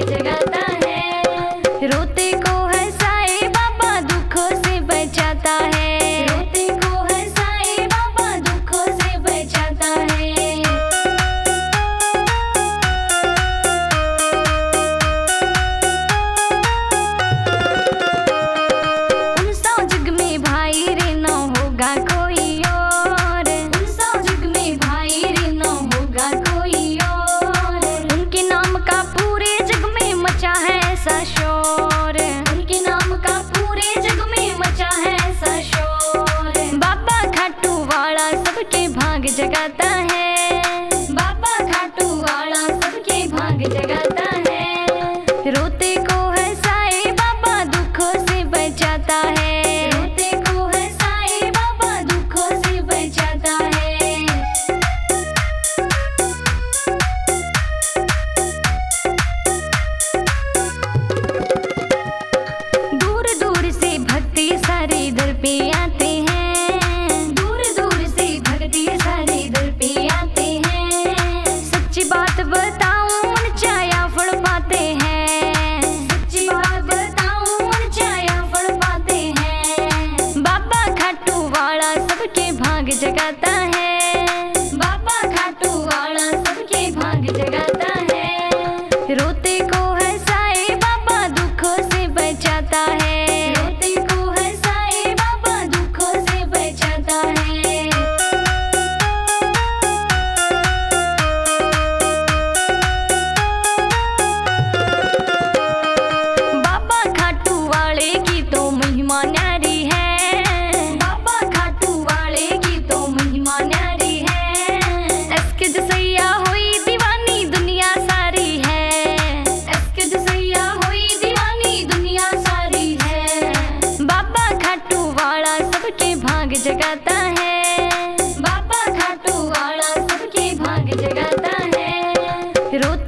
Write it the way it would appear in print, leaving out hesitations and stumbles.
जगाता है। रोते को हंसाए बाबा दुखों से बचाता है। रोते को हंसाए बाबा दुखों से बचाता है। उन सौ जग में भाई रे न होगा कोई और। उन सौ जग में भाई रे न होगा कोई और। उनके नाम का पूरे जग में मचा है ऐसा शोर। उनके नाम का पूरे जग में मचा है ऐसा शोर। बाबा खाटू वाला सबके भाग जगाता है। बाबा खाटू वाला सबके भाग जगाता है। रोते को हंसाए बाबा दुखों से बचाता है। रोते को हंसाए बाबा दुखों से बचाता है। दूर दूर से भक्ति सारे दर पे आते हैं। दूर दूर से भक्ति सारे दर पे आते हैं। सच्ची बात बताऊं छाया फल पाते हैं। सच्ची बात बताऊं छाया फल पाते हैं। बाबा खाटू वाला सबके भाग जगाता है। बाबा खाटू वाला सबके भाग जगाता है। रोते को हंसाए बाबा दुखों से बचाता है। रोते को हंसाए बाबा दुखों से बचाता है। बाबा खाटू वाले की तो महिमा न्यारी है। बाबा खाटू वाले की तो महिमा न्यारी है। इसके जसैया हुई दीवानी दुनिया सारी है। इसके जसैया हुई दीवानी दुनिया सारी है। बाबा खाटू वाला सबके भाग जगाता है। बाबा खाटू वाला सबके भाग जगाता है। रोते